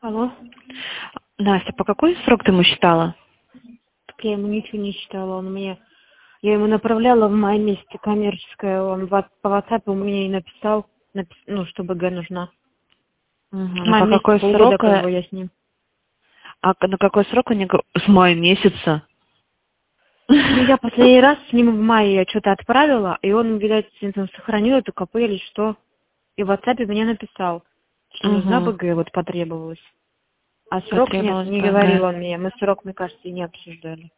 Алло. Настя, по какой срок ты ему считала? Так я ему ничего не считала. Я ему направляла в мае месяце коммерческое. Он по WhatsApp у меня и написал, что БГ нужна. В А мае по месяце какой полгода срок? как бы я с ним. А на какой срок они с мая месяца? Ну, я последний раз с ним в мае я что-то отправила, и он, видать, сохранил эту КП или что. И в WhatsApp мне написал, что нужна Угу. БГ, вот потребовалось. А срок нет, Потребовалось не говорил БГ. он мне. Мы срок, мне кажется, и не обсуждали.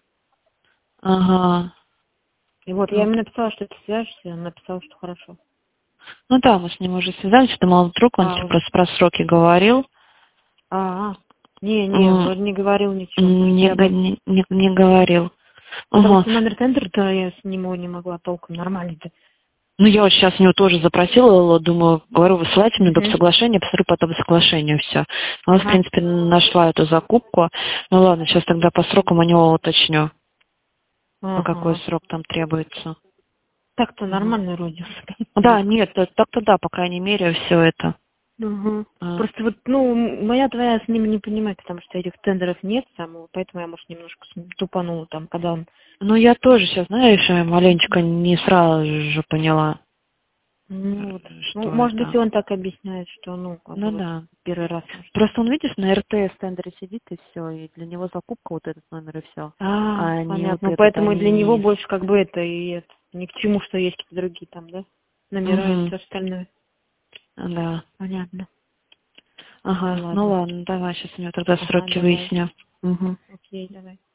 Ага. И вот я Ну, ему написала, что ты свяжешься, он написал, что хорошо. ну да, мы с ним уже связались, думал, вдруг он тебе А, просто про сроки говорил. а, не, М, вроде не говорил ничего, потому что Не, я бы... не говорил. Потому Ага. что номер тендера-то я с нему не могла толком нормально-то. Ну, я вот сейчас у него тоже запросила, думаю, говорю, высылайте мне доп. Угу. Соглашение, посмотрю потом соглашение, все. Она, в Ага. принципе, нашла эту закупку. Ну ладно, сейчас тогда по срокам у него уточню, по какой Ага. срок там требуется. Так-то Мгм. нормально вроде. Да, нет, так-то да, по крайней мере, все это. Угу. А, Просто вот, моя твоя с ним не понимает, потому что этих тендеров нет самого, поэтому я, может, немножко тупанула там, когда он... Ну, я тоже сейчас, знаешь, маленечко не сразу же поняла, Ну, вот. что Может быть, это. и он так объясняет, что, как бы Ну вот да. первый раз, может. Просто он, видишь, на РТС тендере сидит и все, и для него закупка вот этот номер и все, а не вот Понятно. этот Поэтому и для него АИС. больше как бы это и это. Ни к чему, что есть какие-то другие там, да? Номера и Угу. все остальное. Да. Понятно. Ага, ну Ладно. ладно, давай, сейчас у него тогда Ага, сроки давай. выясню. Угу. Окей, давай.